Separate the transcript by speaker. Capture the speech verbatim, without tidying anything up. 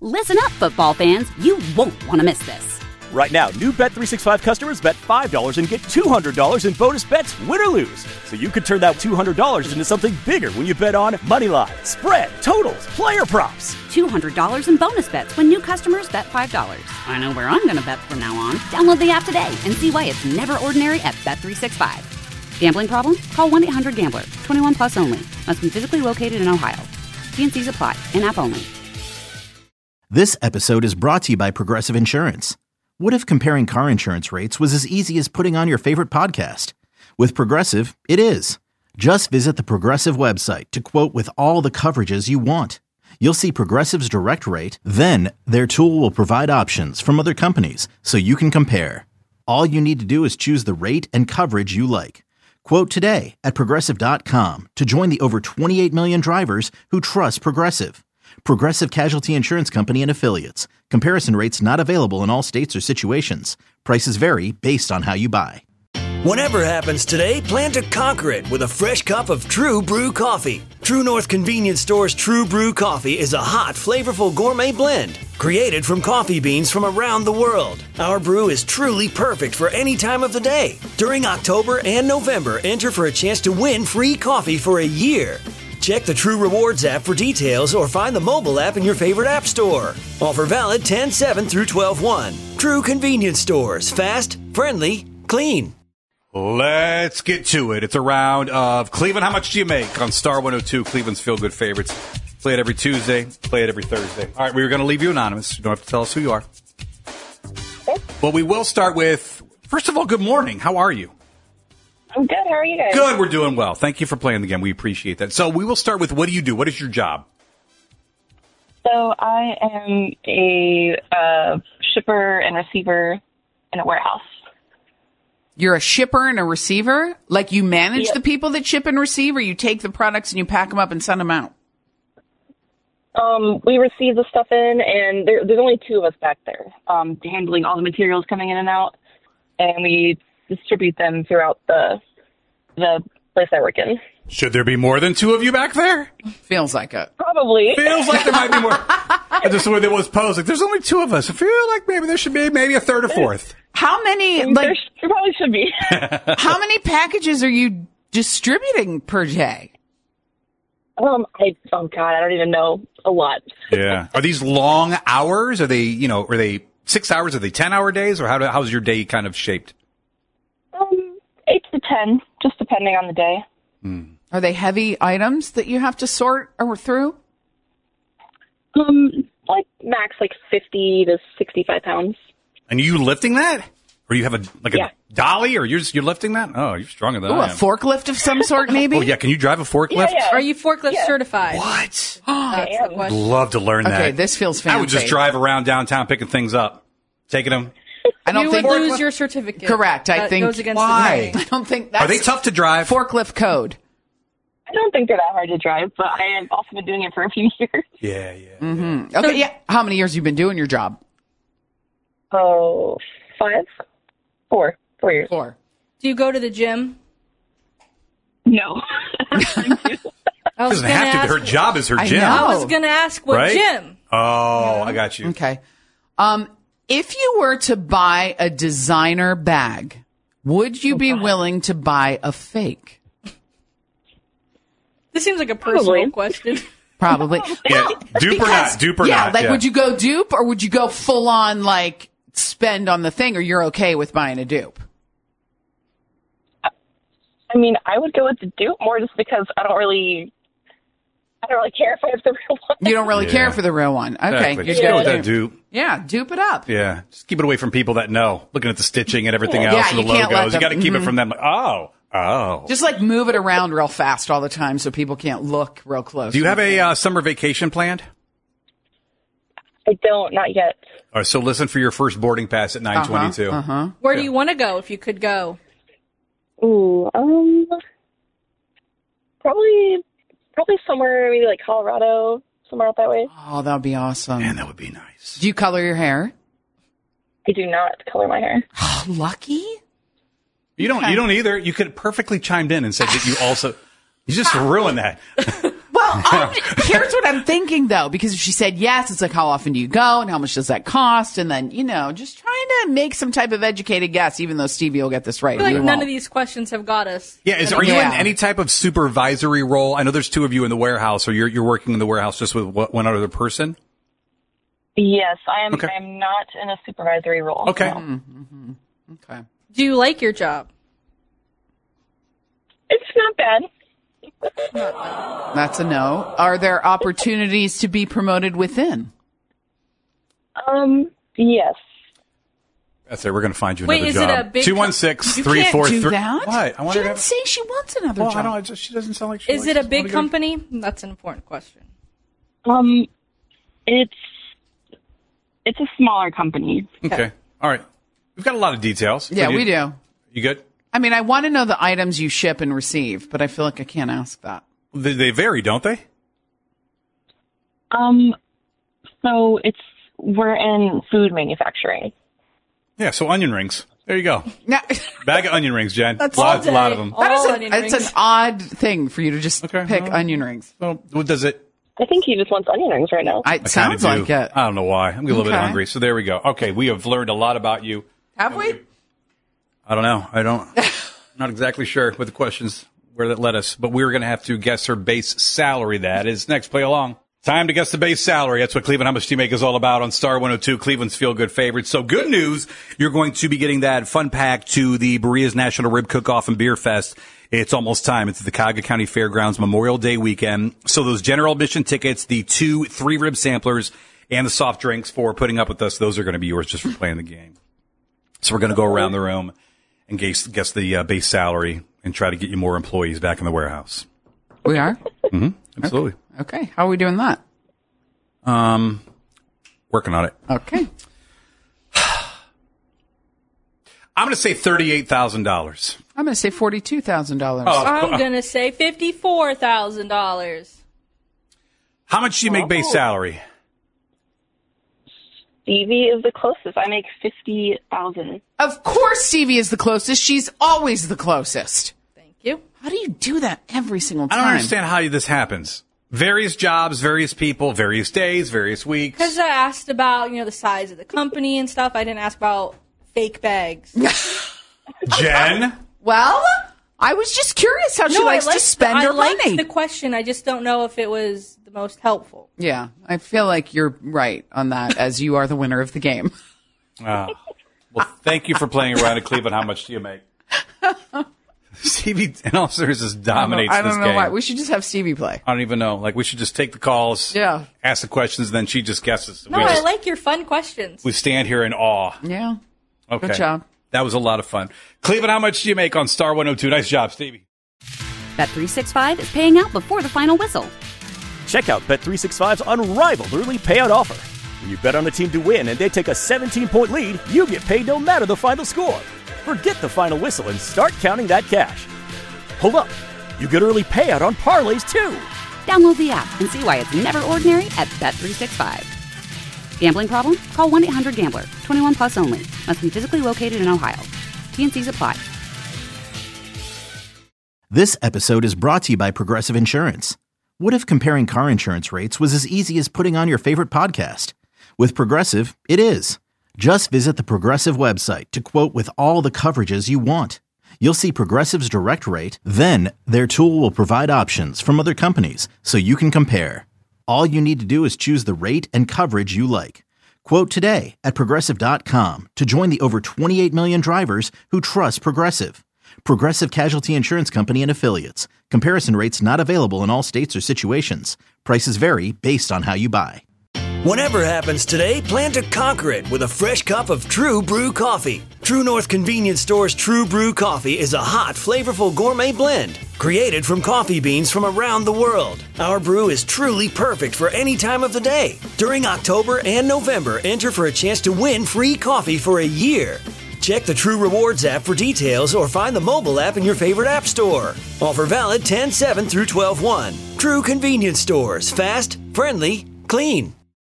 Speaker 1: Listen up, football fans. You won't want to miss this.
Speaker 2: Right now, new Bet three sixty-five customers bet five dollars and get two hundred dollars in bonus bets, win or lose. So you could turn that two hundred dollars into something bigger when you bet on money line, spread, totals, player props.
Speaker 1: two hundred dollars in bonus bets when new customers bet five dollars. I know where I'm going to bet from now on. Download the app today and see why it's never ordinary at Bet three sixty-five. Gambling problem? Call one eight hundred gambler. twenty-one plus only. Must be physically located in Ohio. T and C's apply. In-app only.
Speaker 3: This episode is brought to you by Progressive Insurance. What if comparing car insurance rates was as easy as putting on your favorite podcast? With Progressive, it is. Just visit the Progressive website to quote with all the coverages you want. You'll see Progressive's direct rate, then their tool will provide options from other companies so you can compare. All you need to do is choose the rate and coverage you like. Quote today at Progressive dot com to join the over twenty-eight million drivers who trust Progressive. Progressive Casualty Insurance Company and Affiliates. Comparison rates not available in all states or situations. Prices vary based on how you buy.
Speaker 4: Whatever happens today, plan to conquer it with a fresh cup of True Brew coffee. True North Convenience Store's True Brew coffee is a hot, flavorful gourmet blend created from coffee beans from around the world. Our brew is truly perfect for any time of the day. During October and November, enter for a chance to win free coffee for a year. Check the True Rewards app for details or find the mobile app in your favorite app store. Offer valid ten seven through twelve one. True Convenience Stores. Fast, friendly, clean.
Speaker 5: Let's get to it. It's a round of Cleveland. How much do you make on Star one oh two, Cleveland's Feel Good Favorites? Play it every Tuesday. Play it every Thursday. All right, we were going to leave you anonymous. You don't have to tell us who you are. Well, we will start with, first of all, good morning. How are you?
Speaker 6: I'm good. How are you guys?
Speaker 5: Good. We're doing well. Thank you for playing the game. We appreciate that. So we will start with, what do you do? What is your job?
Speaker 6: So I am a uh, shipper and receiver in a warehouse.
Speaker 7: You're a shipper and a receiver? Like you manage
Speaker 6: Yep.
Speaker 7: the people that ship and receive, or you take the products and you pack them up and send them out?
Speaker 6: Um, we receive the stuff in, and there, there's only two of us back there um, handling all the materials coming in and out, and we distribute them throughout the the place I work in.
Speaker 5: Should there be more than two of you back there?
Speaker 7: Feels like it.
Speaker 6: Probably.
Speaker 5: Feels like there might be more. Just the way that was posed. Like, there's only two of us. I feel like maybe there should be maybe a third or fourth.
Speaker 7: How many,
Speaker 6: There,
Speaker 7: like,
Speaker 6: sh- there probably should be.
Speaker 7: how many packages are you distributing per day?
Speaker 6: um, I, oh, God, I don't even know. A lot.
Speaker 5: Yeah. Are these long hours? Are they, you know, are they six hours? Are they ten-hour days? Or how do, how's your day kind of shaped?
Speaker 6: Um, eight to ten, just depending on the day.
Speaker 5: Mm.
Speaker 7: Are they heavy items that you have to sort or through?
Speaker 6: Um, like max like fifty to sixty-five pounds.
Speaker 5: And are you lifting that? Or you have a like a
Speaker 6: Yeah.
Speaker 5: dolly? Or you're just, you're lifting that? Oh, you're stronger than
Speaker 7: Ooh,
Speaker 5: I
Speaker 7: a
Speaker 5: am.
Speaker 7: forklift of some sort, maybe?
Speaker 5: Oh, yeah. Can you drive a forklift?
Speaker 6: Yeah, yeah.
Speaker 8: Are you forklift
Speaker 6: Yeah.
Speaker 8: certified?
Speaker 5: What?
Speaker 8: That's the
Speaker 6: am.
Speaker 8: question.
Speaker 5: Love to learn that.
Speaker 7: Okay, this feels fancy.
Speaker 5: I would just drive around downtown picking things up, taking them.
Speaker 7: I don't
Speaker 8: You
Speaker 7: think
Speaker 8: would lose your certificate.
Speaker 7: Correct. I
Speaker 8: That
Speaker 7: think
Speaker 8: goes against
Speaker 5: why?
Speaker 8: the
Speaker 7: I don't think that's
Speaker 5: Are they tough to drive?
Speaker 7: forklift code.
Speaker 6: I don't think they're that hard to drive, but I have also been doing it for a few years.
Speaker 5: Yeah, yeah.
Speaker 7: Mm-hmm. Okay, yeah. How many years you been doing your job?
Speaker 6: Oh, five? Four. Four years.
Speaker 7: Four.
Speaker 8: Do you go to the gym?
Speaker 6: No.
Speaker 8: I was
Speaker 5: Doesn't
Speaker 8: gonna
Speaker 5: have to.
Speaker 8: ask,
Speaker 5: Her job is her
Speaker 7: I
Speaker 5: gym.
Speaker 7: know.
Speaker 8: I was going to ask what
Speaker 5: Right?
Speaker 8: gym.
Speaker 5: Oh, I got you.
Speaker 7: Okay. Um, if you were to buy a designer bag, would you be willing to buy a fake?
Speaker 8: This seems like a personal
Speaker 6: Probably.
Speaker 8: question.
Speaker 7: Probably.
Speaker 5: Yeah, dupe or not?
Speaker 7: Because-
Speaker 5: Dupe or
Speaker 7: yeah,
Speaker 5: not?
Speaker 7: like would you go dupe or would you go full on like spend on the thing, or you're okay with buying a dupe?
Speaker 6: I mean, I would go with the dupe more just because I don't really, I don't really care if I have the real one.
Speaker 7: You don't really
Speaker 5: Yeah.
Speaker 7: care for the real one. Okay.
Speaker 5: Exactly.
Speaker 7: You
Speaker 5: Just
Speaker 7: go
Speaker 5: go with
Speaker 7: with
Speaker 5: that dupe.
Speaker 7: Yeah, dupe it up.
Speaker 5: Yeah, just keep it away from people that know. Looking at the stitching and everything else,
Speaker 7: Yeah,
Speaker 5: and the
Speaker 7: you can't let
Speaker 5: logos. You
Speaker 7: them-
Speaker 5: got to keep
Speaker 7: mhm.
Speaker 5: it from them. Like, oh, oh.
Speaker 7: Just like move it around real fast all the time so people can't look real close.
Speaker 5: Do you have a uh, summer vacation planned?
Speaker 6: I don't, not yet.
Speaker 5: All right, so listen for your first boarding pass at nine twenty-two.
Speaker 7: Uh huh.
Speaker 8: Where do you want to go if you could go?
Speaker 6: Ooh, um, probably, probably somewhere maybe like Colorado, somewhere out that way.
Speaker 7: Oh, that would be awesome.
Speaker 5: Man, that would be nice.
Speaker 7: Do you color your hair?
Speaker 6: I do not color my hair.
Speaker 7: Lucky?
Speaker 5: You don't. You don't either. You could have perfectly chimed in and said that you also. You just ruined that.
Speaker 7: Well, I'm, here's what I'm thinking, though, because if she said yes, it's like, how often do you go and how much does that cost? And then, you know, just trying to make some type of educated guess, even though Stevie will get this right.
Speaker 8: I feel like
Speaker 7: We
Speaker 8: none
Speaker 7: won't.
Speaker 8: of these questions have got us.
Speaker 5: Yeah, is, are you
Speaker 7: Yeah.
Speaker 5: in any type of supervisory role? I know there's two of you in the warehouse, or you're you're working in the warehouse just with one one other person.
Speaker 6: Yes, I am.
Speaker 5: Okay.
Speaker 6: I am not in a supervisory role.
Speaker 5: Okay.
Speaker 6: no.
Speaker 7: Mm-hmm. Okay.
Speaker 8: Do you like your job?
Speaker 6: It's not bad.
Speaker 7: That's a no. Are there opportunities to be promoted within?
Speaker 6: Um. Yes.
Speaker 5: That's it. We're going to find you
Speaker 8: Wait,
Speaker 5: another
Speaker 8: is it
Speaker 5: job.
Speaker 8: a big
Speaker 5: two one six,
Speaker 7: You
Speaker 5: three
Speaker 7: can't
Speaker 5: four
Speaker 7: do
Speaker 5: three.
Speaker 7: that.
Speaker 5: What? I want
Speaker 7: She
Speaker 5: her to
Speaker 7: didn't
Speaker 5: have-
Speaker 7: say she wants another
Speaker 5: Well,
Speaker 7: job.
Speaker 5: I don't. I just, she doesn't sound like she
Speaker 8: Is
Speaker 5: likes
Speaker 8: it a
Speaker 5: this.
Speaker 8: big
Speaker 5: What do you-
Speaker 8: company? That's an important question.
Speaker 6: Um. It's. It's a smaller company.
Speaker 5: Okay. All right. We've got a lot of details.
Speaker 7: Yeah,
Speaker 5: Could you-
Speaker 7: we do.
Speaker 5: You good?
Speaker 7: I mean, I want to know the items you ship and receive, but I feel like I can't ask that.
Speaker 5: They, they vary, don't they?
Speaker 6: Um. So it's we're in food manufacturing.
Speaker 5: Yeah. So onion rings. There you go.
Speaker 7: Now,
Speaker 5: Bag of onion rings, Jen.
Speaker 7: That's
Speaker 5: Lots, a
Speaker 8: all
Speaker 5: lot
Speaker 8: day.
Speaker 5: of them.
Speaker 8: All
Speaker 7: that is
Speaker 8: onion
Speaker 7: a, it's
Speaker 8: rings.
Speaker 7: an odd thing for you to just
Speaker 5: Okay,
Speaker 7: pick
Speaker 5: well.
Speaker 7: onion rings.
Speaker 5: So, what does it?
Speaker 6: I think he just wants onion rings right now.
Speaker 7: I,
Speaker 5: I
Speaker 7: it sounds
Speaker 5: kinda
Speaker 7: like
Speaker 5: do.
Speaker 7: it.
Speaker 5: I don't know why. I'm a little bit
Speaker 7: Okay.
Speaker 5: hungry. So there we go. Okay, we have learned a lot about you.
Speaker 7: Have we?
Speaker 5: I don't know. I don't. Not exactly sure what the questions where that led us, but we're going to have to guess her base salary. That is next. Play along. Time to guess the base salary. That's what Cleveland How Much Do You Make is all about on Star one oh two, Cleveland's Feel Good favorite. So good news. You're going to be getting that fun pack to the Berea's National Rib Cook-Off and Beer Fest. It's almost time. It's the Cuyahoga County Fairgrounds Memorial Day weekend. So those general admission tickets, the two three rib samplers, and the soft drinks for putting up with us, those are going to be yours just for playing the game. So we're going to go around the room and guess, guess the uh, base salary and try to get you more employees back in the warehouse.
Speaker 7: We are?
Speaker 5: Mm-hmm. Absolutely.
Speaker 7: Okay. How are we doing that?
Speaker 5: Um, working on it.
Speaker 7: Okay.
Speaker 5: I'm going to say thirty-eight thousand dollars.
Speaker 7: I'm going to say forty-two thousand dollars.
Speaker 5: Oh.
Speaker 8: I'm going to say fifty-four thousand dollars.
Speaker 5: How much do you make base salary?
Speaker 6: Stevie is the closest. I make fifty thousand.
Speaker 7: Of course Stevie is the closest. She's always the closest.
Speaker 8: Thank you.
Speaker 7: How do you do that every single
Speaker 5: I
Speaker 7: time?
Speaker 5: don't understand how this happens. Various jobs, various people, various days, various weeks.
Speaker 8: Because I asked about, you know, the size of the company and stuff. I didn't ask about fake bags.
Speaker 5: Jen?
Speaker 7: Well, I was just curious how she
Speaker 8: No, I
Speaker 7: likes to
Speaker 8: liked
Speaker 7: spend
Speaker 8: the,
Speaker 7: her
Speaker 8: I liked
Speaker 7: money.
Speaker 8: the question. I just don't know if it was the most helpful.
Speaker 7: Yeah, I feel like you're right on that, as you are the winner of the game.
Speaker 5: Oh. Well, thank you for playing around at Cleveland. How much do you make? Stevie, in all seriousness, dominates
Speaker 7: I don't
Speaker 5: this
Speaker 7: know
Speaker 5: game.
Speaker 7: why. We should just have Stevie play.
Speaker 5: I don't even know. Like, we should just take the calls,
Speaker 7: Yeah.
Speaker 5: ask the questions, then she just guesses.
Speaker 8: No,
Speaker 5: we,
Speaker 8: I
Speaker 5: just,
Speaker 8: like your fun questions.
Speaker 5: we stand here in awe.
Speaker 7: Yeah.
Speaker 5: Okay.
Speaker 7: Good job.
Speaker 5: That was a lot of fun. Cleveland, how much do you make on Star one oh two? Nice job, Stevie.
Speaker 1: Bet three sixty-five is paying out before the final whistle.
Speaker 2: Check out Bet three sixty-five's unrivaled early payout offer. When you bet on a team to win and they take a seventeen-point lead, you get paid no matter the final score. Forget the final whistle and start counting that cash. Hold up. You get early payout on parlays, too.
Speaker 1: Download the app and see why it's never ordinary at Bet three sixty-five. Gambling problem? Call one eight hundred gambler. twenty-one plus only. Must be physically located in Ohio. T N Cs apply.
Speaker 3: This episode is brought to you by Progressive Insurance. What if comparing car insurance rates was as easy as putting on your favorite podcast? With Progressive, it is. Just visit the Progressive website to quote with all the coverages you want. You'll see Progressive's direct rate, then their tool will provide options from other companies so you can compare. All you need to do is choose the rate and coverage you like. Quote today at Progressive dot com to join the over twenty-eight million drivers who trust Progressive. Progressive Casualty Insurance Company and Affiliates. Comparison rates not available in all states or situations. Prices vary based on how you buy.
Speaker 4: Whatever happens today, plan to conquer it with a fresh cup of True Brew coffee. True North Convenience Store's True Brew coffee is a hot, flavorful gourmet blend created from coffee beans from around the world. Our brew is truly perfect for any time of the day. During October and November, enter for a chance to win free coffee for a year. Check the True Rewards app for details or find the mobile app in your favorite app store. Offer valid ten seven through twelve one. True Convenience Stores. Fast, friendly, clean.